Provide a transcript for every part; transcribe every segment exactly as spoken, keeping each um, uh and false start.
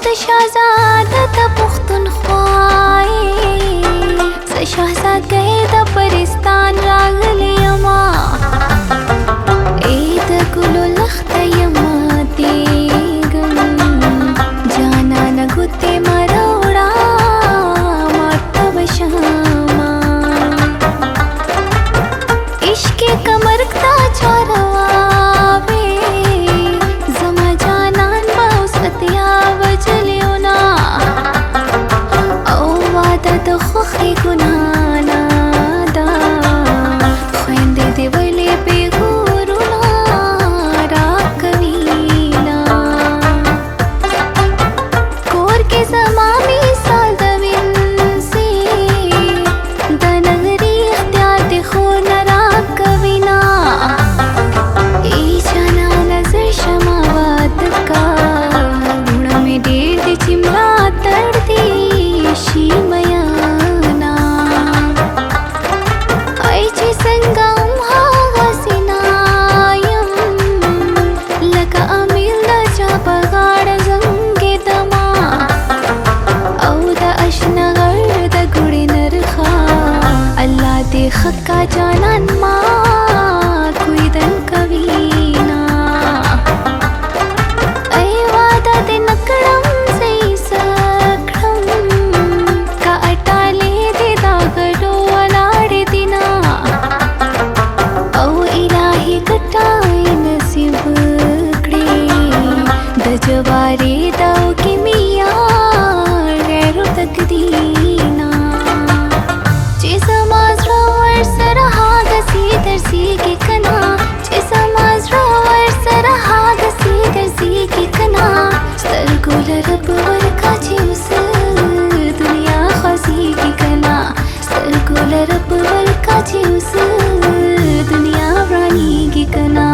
د شهزاده د پښتونخوا زه شهزادګۍ د پرستان راغلی یما ای د ګلو لښته یما دیږم جانانه ګوتې مه راوړه ماته به شمه عشق کمرک تا چاروا خوخي ګنانا دا خويندې دې ولې بې غورونا راکوينا کور کې زما مثال د وینسي د نغري اختیار دې خو نه راکوينا ای جانا نظر شما واده کا ګوڼه مې ډېر دې چې ملا تړ دې شي میا خکا جانان ما کوئی دن کوینا ای وادا دې نکړم زې سکړم کا اټالې دې دا غړو ولاړې دینا او الهي کټای نصیب کړې د جواري دا کې میا غیر تقدینا چې زما درسیږي کنا چې سماز را ور سره هاغسي درسیږي کنا سترګو لرب ورکا چې اوس دنیا خوځيږي کنا سترګو لرب ورکا چې اوس دنیا ورانيږي کنا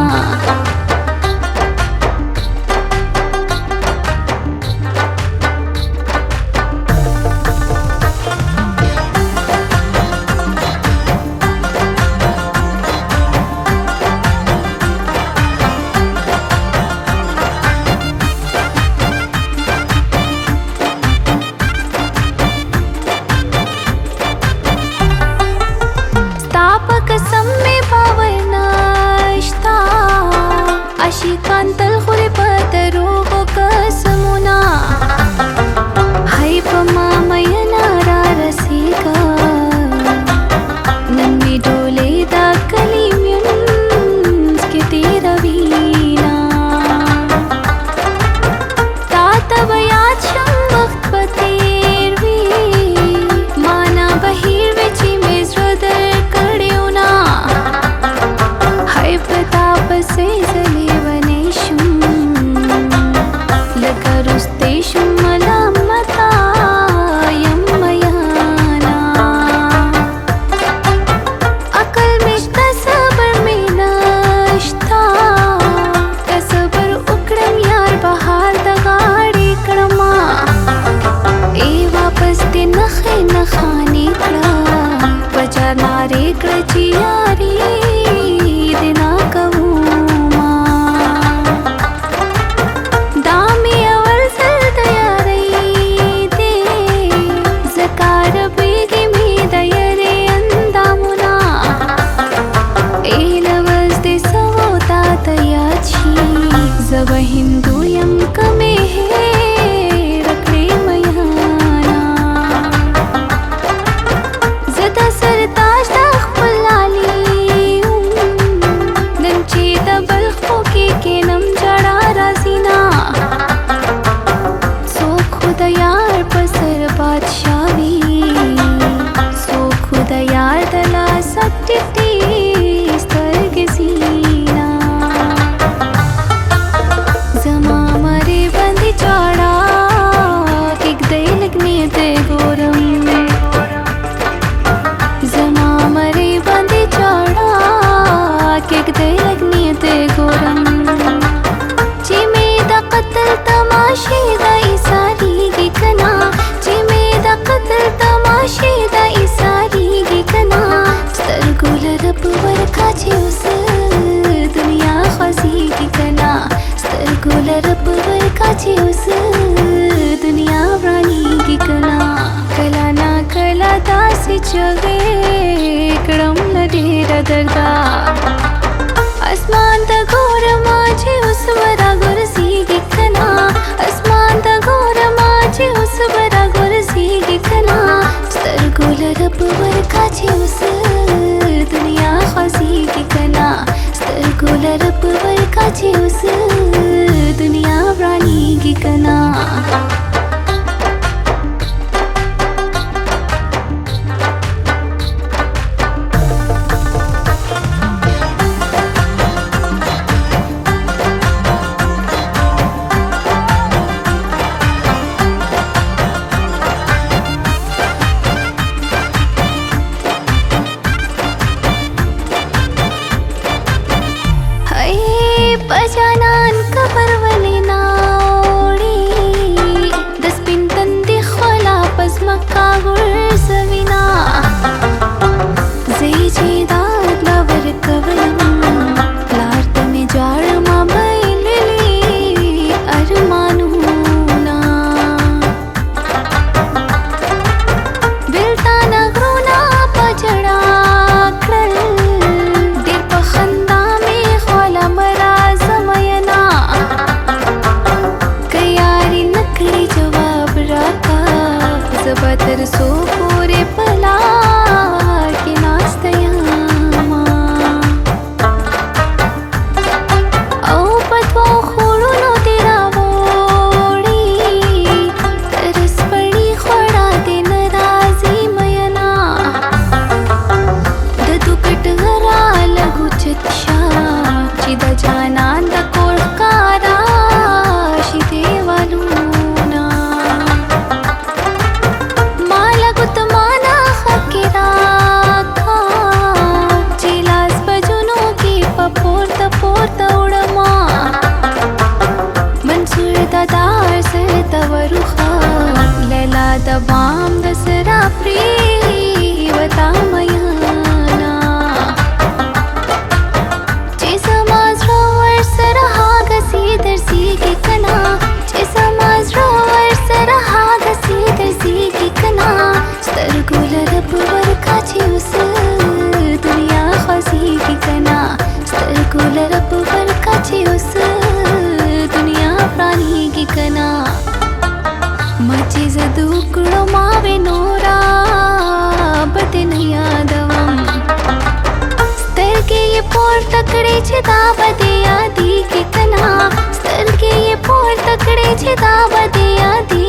कांतल खुले पतरोगो कसमुना हाय पमा मयना रसिका नन्नी डोले दा कलिम्युन के तेरा वीना तातवया छम वक्त पतेरवी माना बहिर विची मिस्रदर कड़ियोना हाय प्रताप से जले खाने कड़ा बजा नारे कड़ची यारी दिना कबूमा दामी अवल सर तयारी दे जकार बेगी में दयरे अंदामुना ए लवज दे सवोता तयाची जब हिंदू यम कमे है दुनिया داسې چغې کړم له ډېره درده اسمان ته ګورمه چې اوس به راګرځېږي که نه اسمان ته ګورمه چې اوس به راګرځېږي که نه سترګو له رب ورکه چې اوس دنیا خوځېږي که نه سترګو له رب ورکه چې اوس دنیا ورانېږي که نه پجانان کبر ولی ناوړي د سپین تندې خولا پس مکا ګرځوینا زه چې داد لا ورکولم پلار ته مې جاړمه بایللي ارمانونه بېلتانه غرونه په ژړا کړل ډېر په خندا مې خوله مرا زبا تر سو پورې په لار کې ناسته یمه او په دوو خوړونو دې راوړي تر سپړي خوړه دې نه راځي مینا د دوکټ غرا لږ اوچت شه چې د جانان د کور ښکاره شي دیوالونه دار سر توروخا لیلا د بام د سرا پری وتا میانا چې سماز رو ور سره هاګه سي درسي کې کنا چې سماز رو ور سره هاګه سي درسي کې کنا سترګو لرب ورکا چې اوس دنیا خوځي کې کنا سترګو لرب ورکا چې اوس دنیا پرانیږي کنا ما چې زه دوکړو ما وې نورا به دې نه یادوم سترګې یې پورته کړې چې دا به دې یادېږي کنا سترګې یې پورته کړې چې دا به دې یادېږي